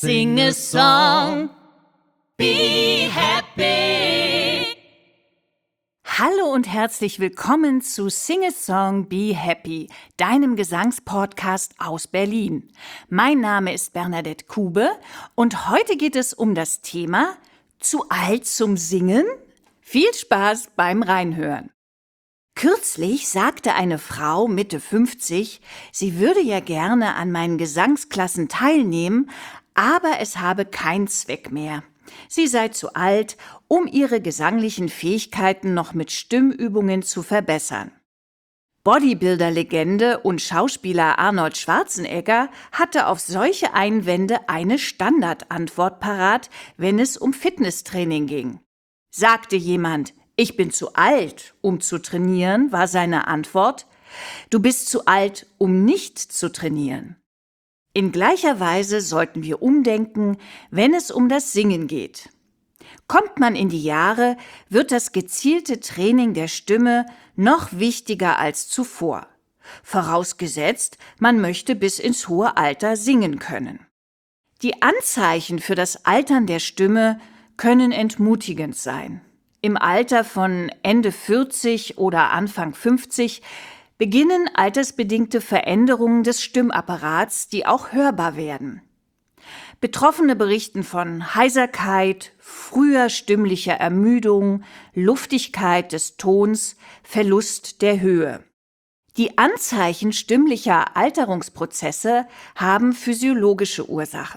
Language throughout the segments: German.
Sing a song, be happy. Hallo und herzlich willkommen zu Sing a Song, Be Happy, deinem Gesangspodcast aus Berlin. Mein Name ist Bernadette Kube und heute geht es um das Thema Zu alt zum Singen? Viel Spaß beim Reinhören. Kürzlich sagte eine Frau Mitte 50, sie würde ja gerne an meinen Gesangsklassen teilnehmen, aber es habe keinen Zweck mehr. Sie sei zu alt, um ihre gesanglichen Fähigkeiten noch mit Stimmübungen zu verbessern. Bodybuilder-Legende und Schauspieler Arnold Schwarzenegger hatte auf solche Einwände eine Standardantwort parat, wenn es um Fitnesstraining ging. Sagte jemand, ich bin zu alt, um zu trainieren, war seine Antwort, du bist zu alt, um nicht zu trainieren. In gleicher Weise sollten wir umdenken, wenn es um das Singen geht. Kommt man in die Jahre, wird das gezielte Training der Stimme noch wichtiger als zuvor. Vorausgesetzt, man möchte bis ins hohe Alter singen können. Die Anzeichen für das Altern der Stimme können entmutigend sein. Im Alter von Ende 40 oder Anfang 50 beginnen altersbedingte Veränderungen des Stimmapparats, die auch hörbar werden. Betroffene berichten von Heiserkeit, früher stimmlicher Ermüdung, Luftigkeit des Tons, Verlust der Höhe. Die Anzeichen stimmlicher Alterungsprozesse haben physiologische Ursachen.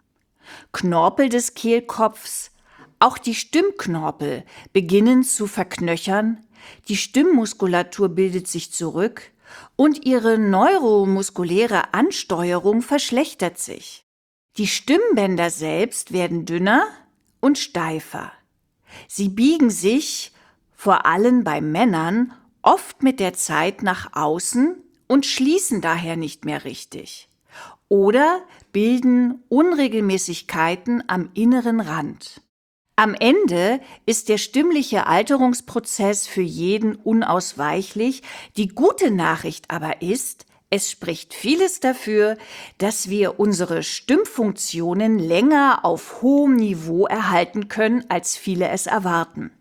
Knorpel des Kehlkopfs, auch die Stimmknorpel beginnen zu verknöchern, die Stimmmuskulatur bildet sich zurück und ihre neuromuskuläre Ansteuerung verschlechtert sich. Die Stimmbänder selbst werden dünner und steifer. Sie biegen sich, vor allem bei Männern, oft mit der Zeit nach außen und schließen daher nicht mehr richtig. Oder bilden Unregelmäßigkeiten am inneren Rand. Am Ende ist der stimmliche Alterungsprozess für jeden unausweichlich. Die gute Nachricht aber ist, es spricht vieles dafür, dass wir unsere Stimmfunktionen länger auf hohem Niveau erhalten können, als viele es erwarten.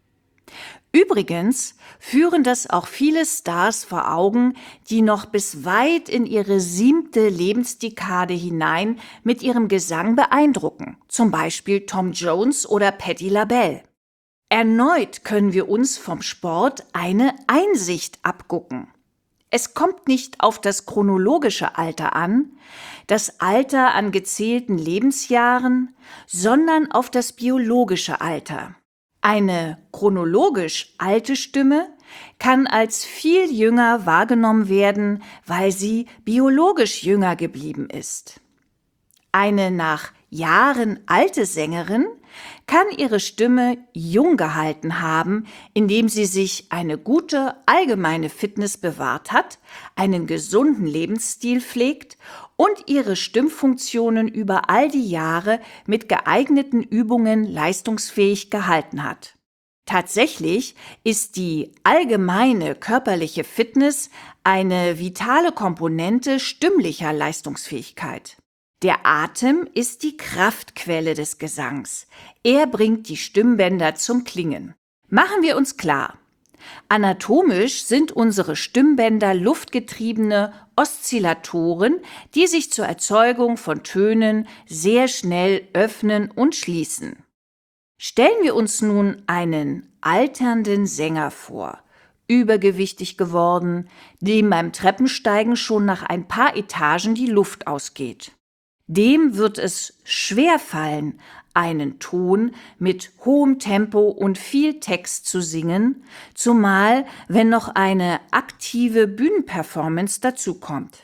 Übrigens führen das auch viele Stars vor Augen, die noch bis weit in ihre 7. Lebensdekade hinein mit ihrem Gesang beeindrucken, zum Beispiel Tom Jones oder Patti LaBelle. Erneut können wir uns vom Sport eine Einsicht abgucken. Es kommt nicht auf das chronologische Alter an, das Alter an gezählten Lebensjahren, sondern auf das biologische Alter. Eine chronologisch alte Stimme kann als viel jünger wahrgenommen werden, weil sie biologisch jünger geblieben ist. Eine nach Jahren alte Sängerin kann ihre Stimme jung gehalten haben, indem sie sich eine gute allgemeine Fitness bewahrt hat, einen gesunden Lebensstil pflegt und ihre Stimmfunktionen über all die Jahre mit geeigneten Übungen leistungsfähig gehalten hat. Tatsächlich ist die allgemeine körperliche Fitness eine vitale Komponente stimmlicher Leistungsfähigkeit. Der Atem ist die Kraftquelle des Gesangs. Er bringt die Stimmbänder zum Klingen. Machen wir uns klar, anatomisch sind unsere Stimmbänder luftgetriebene Oszillatoren, die sich zur Erzeugung von Tönen sehr schnell öffnen und schließen. Stellen wir uns nun einen alternden Sänger vor, übergewichtig geworden, dem beim Treppensteigen schon nach ein paar Etagen die Luft ausgeht. Dem wird es schwer fallen, einen Ton mit hohem Tempo und viel Text zu singen, zumal wenn noch eine aktive Bühnenperformance dazukommt.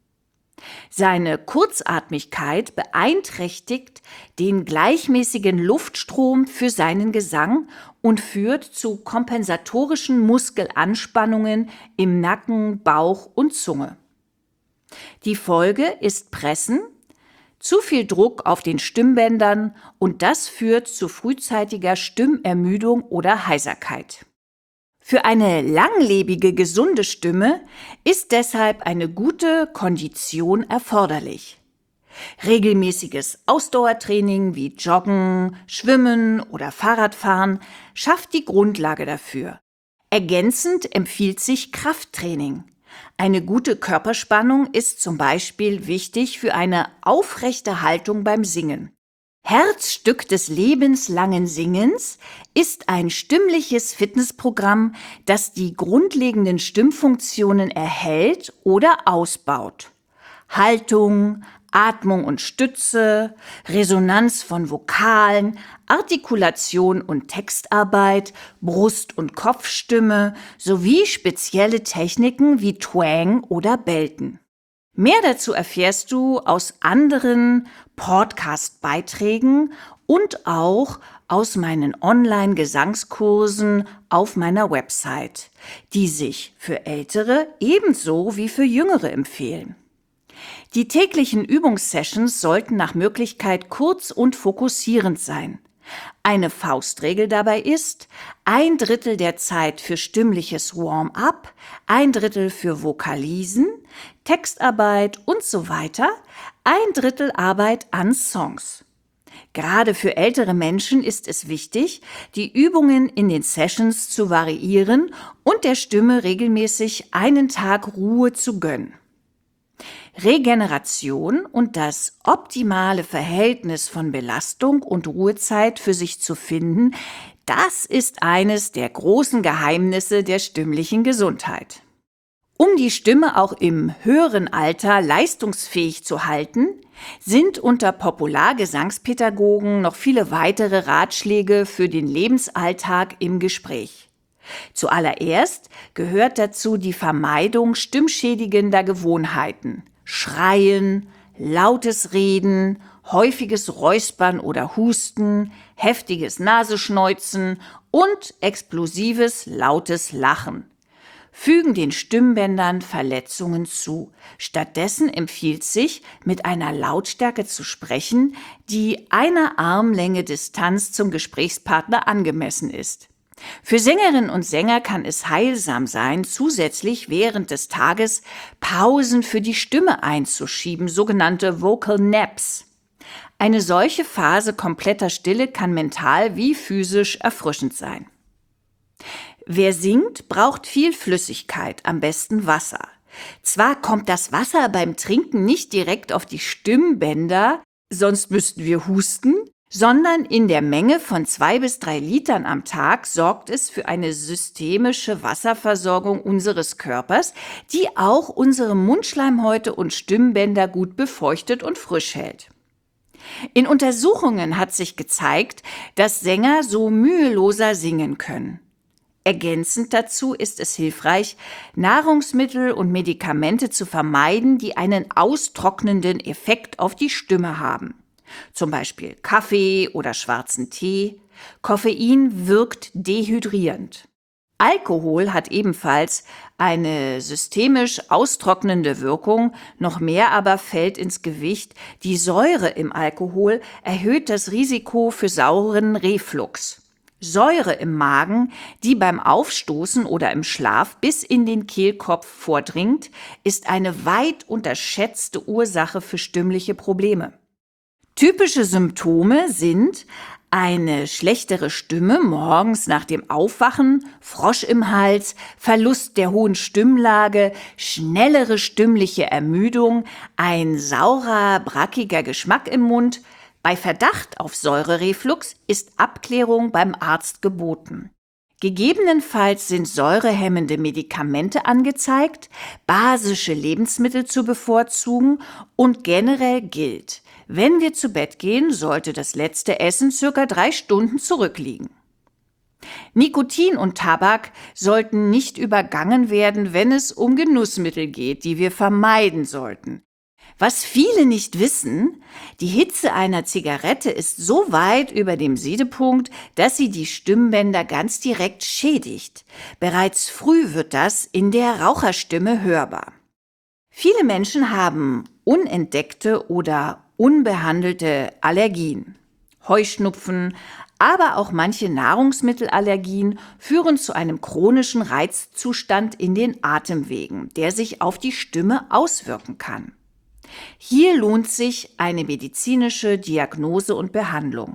Seine Kurzatmigkeit beeinträchtigt den gleichmäßigen Luftstrom für seinen Gesang und führt zu kompensatorischen Muskelanspannungen im Nacken, Bauch und Zunge. Die Folge ist Pressen, zu viel Druck auf den Stimmbändern und das führt zu frühzeitiger Stimmermüdung oder Heiserkeit. Für eine langlebige, gesunde Stimme ist deshalb eine gute Kondition erforderlich. Regelmäßiges Ausdauertraining wie Joggen, Schwimmen oder Fahrradfahren schafft die Grundlage dafür. Ergänzend empfiehlt sich Krafttraining. Eine gute Körperspannung ist zum Beispiel wichtig für eine aufrechte Haltung beim Singen. Herzstück des lebenslangen Singens ist ein stimmliches Fitnessprogramm, das die grundlegenden Stimmfunktionen erhält oder ausbaut. Haltung, Atmung und Stütze, Resonanz von Vokalen, Artikulation und Textarbeit, Brust- und Kopfstimme sowie spezielle Techniken wie Twang oder Belten. Mehr dazu erfährst du aus anderen Podcast-Beiträgen und auch aus meinen Online-Gesangskursen auf meiner Website, die sich für Ältere ebenso wie für Jüngere empfehlen. Die täglichen Übungssessions sollten nach Möglichkeit kurz und fokussierend sein. Eine Faustregel dabei ist: 1/3 der Zeit für stimmliches Warm-up, 1/3 für Vokalisen, Textarbeit und so weiter, 1/3 Arbeit an Songs. Gerade für ältere Menschen ist es wichtig, die Übungen in den Sessions zu variieren und der Stimme regelmäßig einen Tag Ruhe zu gönnen. Regeneration und das optimale Verhältnis von Belastung und Ruhezeit für sich zu finden, das ist eines der großen Geheimnisse der stimmlichen Gesundheit. Um die Stimme auch im höheren Alter leistungsfähig zu halten, sind unter Populargesangspädagogen noch viele weitere Ratschläge für den Lebensalltag im Gespräch. Zuallererst gehört dazu die Vermeidung stimmschädigender Gewohnheiten. Schreien, lautes Reden, häufiges Räuspern oder Husten, heftiges Nasenschneuzen und explosives, lautes Lachen fügen den Stimmbändern Verletzungen zu. Stattdessen empfiehlt sich, mit einer Lautstärke zu sprechen, die einer Armlänge Distanz zum Gesprächspartner angemessen ist. Für Sängerinnen und Sänger kann es heilsam sein, zusätzlich während des Tages Pausen für die Stimme einzuschieben, sogenannte Vocal Naps. Eine solche Phase kompletter Stille kann mental wie physisch erfrischend sein. Wer singt, braucht viel Flüssigkeit, am besten Wasser. Zwar kommt das Wasser beim Trinken nicht direkt auf die Stimmbänder, sonst müssten wir husten, sondern in der Menge von 2 bis 3 Litern am Tag sorgt es für eine systemische Wasserversorgung unseres Körpers, die auch unsere Mundschleimhäute und Stimmbänder gut befeuchtet und frisch hält. In Untersuchungen hat sich gezeigt, dass Sänger so müheloser singen können. Ergänzend dazu ist es hilfreich, Nahrungsmittel und Medikamente zu vermeiden, die einen austrocknenden Effekt auf die Stimme haben. Zum Beispiel Kaffee oder schwarzen Tee. Koffein wirkt dehydrierend. Alkohol hat ebenfalls eine systemisch austrocknende Wirkung, noch mehr aber fällt ins Gewicht. Die Säure im Alkohol erhöht das Risiko für sauren Reflux. Säure im Magen, die beim Aufstoßen oder im Schlaf bis in den Kehlkopf vordringt, ist eine weit unterschätzte Ursache für stimmliche Probleme. Typische Symptome sind eine schlechtere Stimme morgens nach dem Aufwachen, Frosch im Hals, Verlust der hohen Stimmlage, schnellere stimmliche Ermüdung, ein saurer, brackiger Geschmack im Mund. Bei Verdacht auf Säurereflux ist Abklärung beim Arzt geboten. Gegebenenfalls sind säurehemmende Medikamente angezeigt, basische Lebensmittel zu bevorzugen und generell gilt: Wenn wir zu Bett gehen, sollte das letzte Essen ca. 3 Stunden zurückliegen. Nikotin und Tabak sollten nicht übergangen werden, wenn es um Genussmittel geht, die wir vermeiden sollten. Was viele nicht wissen: Die Hitze einer Zigarette ist so weit über dem Siedepunkt, dass sie die Stimmbänder ganz direkt schädigt. Bereits früh wird das in der Raucherstimme hörbar. Viele Menschen haben unentdeckte oder unbehandelte Allergien. Heuschnupfen, aber auch manche Nahrungsmittelallergien führen zu einem chronischen Reizzustand in den Atemwegen, der sich auf die Stimme auswirken kann. Hier lohnt sich eine medizinische Diagnose und Behandlung.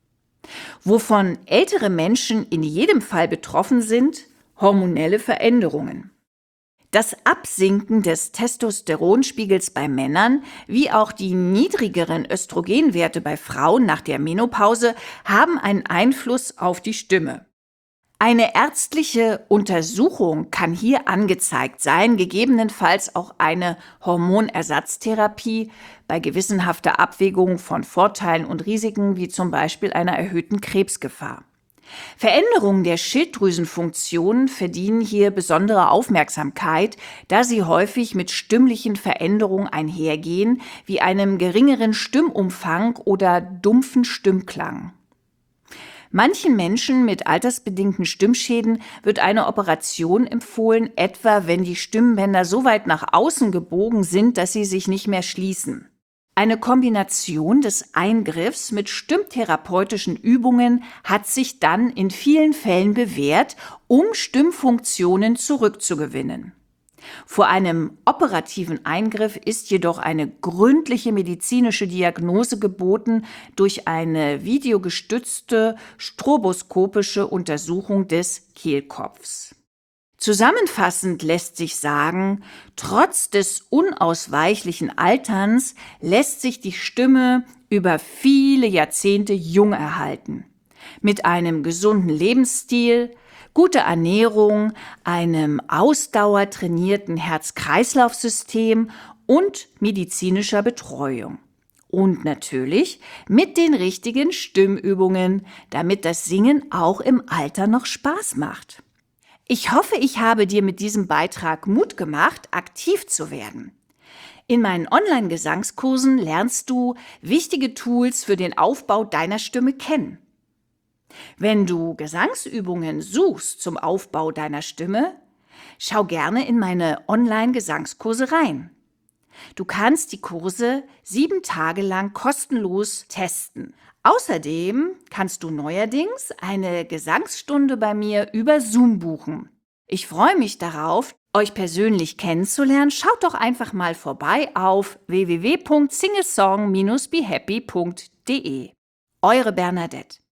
Wovon ältere Menschen in jedem Fall betroffen sind, hormonelle Veränderungen. Das Absinken des Testosteronspiegels bei Männern wie auch die niedrigeren Östrogenwerte bei Frauen nach der Menopause haben einen Einfluss auf die Stimme. Eine ärztliche Untersuchung kann hier angezeigt sein, gegebenenfalls auch eine Hormonersatztherapie bei gewissenhafter Abwägung von Vorteilen und Risiken wie zum Beispiel einer erhöhten Krebsgefahr. Veränderungen der Schilddrüsenfunktion verdienen hier besondere Aufmerksamkeit, da sie häufig mit stimmlichen Veränderungen einhergehen, wie einem geringeren Stimmumfang oder dumpfen Stimmklang. Manchen Menschen mit altersbedingten Stimmschäden wird eine Operation empfohlen, etwa wenn die Stimmbänder so weit nach außen gebogen sind, dass sie sich nicht mehr schließen. Eine Kombination des Eingriffs mit stimmtherapeutischen Übungen hat sich dann in vielen Fällen bewährt, um Stimmfunktionen zurückzugewinnen. Vor einem operativen Eingriff ist jedoch eine gründliche medizinische Diagnose geboten durch eine videogestützte stroboskopische Untersuchung des Kehlkopfs. Zusammenfassend lässt sich sagen, trotz des unausweichlichen Alterns lässt sich die Stimme über viele Jahrzehnte jung erhalten. Mit einem gesunden Lebensstil, guter Ernährung, einem ausdauertrainierten Herz-Kreislauf-System und medizinischer Betreuung. Und natürlich mit den richtigen Stimmübungen, damit das Singen auch im Alter noch Spaß macht. Ich hoffe, ich habe dir mit diesem Beitrag Mut gemacht, aktiv zu werden. In meinen Online-Gesangskursen lernst du wichtige Tools für den Aufbau deiner Stimme kennen. Wenn du Gesangsübungen suchst zum Aufbau deiner Stimme, schau gerne in meine Online-Gesangskurse rein. Du kannst die Kurse 7 Tage lang kostenlos testen. Außerdem kannst du neuerdings eine Gesangsstunde bei mir über Zoom buchen. Ich freue mich darauf, euch persönlich kennenzulernen. Schaut doch einfach mal vorbei auf www.singlesong-behappy.de. Eure Bernadette.